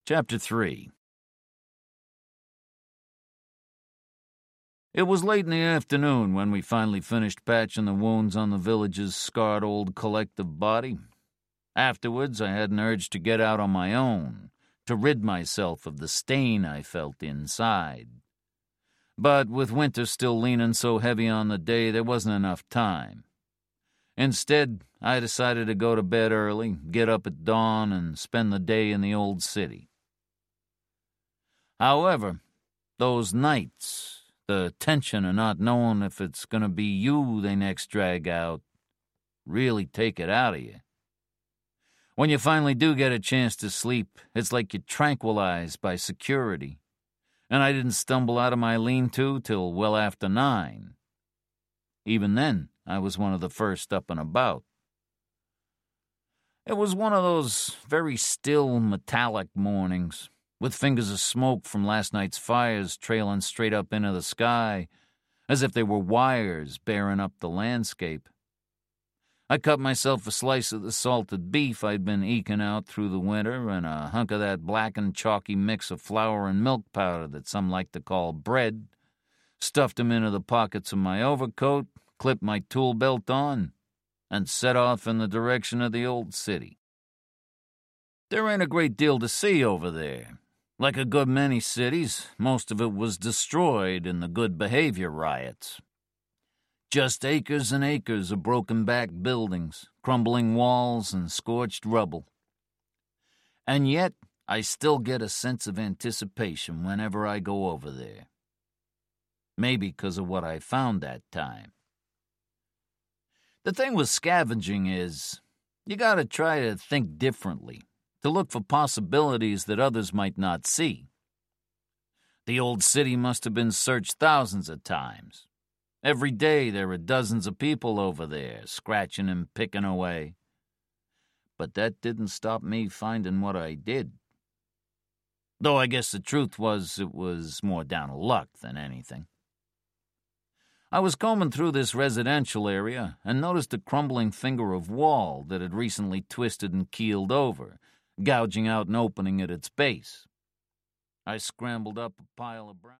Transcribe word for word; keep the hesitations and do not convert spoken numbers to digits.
Chapter three. It was late in the afternoon when we finally finished patching the wounds on the village's scarred old collective body. Afterwards, I had an urge to get out on my own, to rid myself of the stain I felt inside. But with winter still leaning so heavy on the day, there wasn't enough time. Instead, I decided to go to bed early, get up at dawn, and spend the day in the old city. However, those nights, the tension of not knowing if it's going to be you they next drag out, really take it out of you. When you finally do get a chance to sleep, it's like you're tranquilized by security. And I didn't stumble out of my lean-to till well after nine. Even then, I was one of the first up and about. It was one of those very still, metallic mornings, with fingers of smoke from last night's fires trailing straight up into the sky, as if they were wires bearing up the landscape. I cut myself a slice of the salted beef I'd been eking out through the winter and a hunk of that black and chalky mix of flour and milk powder that some like to call bread, stuffed them into the pockets of my overcoat, clipped my tool belt on, and set off in the direction of the old city. There ain't a great deal to see over there. Like a good many cities, most of it was destroyed in the good behavior riots. Just acres and acres of broken-back buildings, crumbling walls, and scorched rubble. And yet, I still get a sense of anticipation whenever I go over there. Maybe because of what I found that time. The thing with scavenging is, you gotta try to think differently, to look for possibilities that others might not see. The old city must have been searched thousands of times. Every day there are dozens of people over there, scratching and picking away. But that didn't stop me finding what I did. Though I guess the truth was it was more down to luck than anything. I was combing through this residential area and noticed a crumbling finger of wall that had recently twisted and keeled over, gouging out an opening at its base. I scrambled up a pile of brown...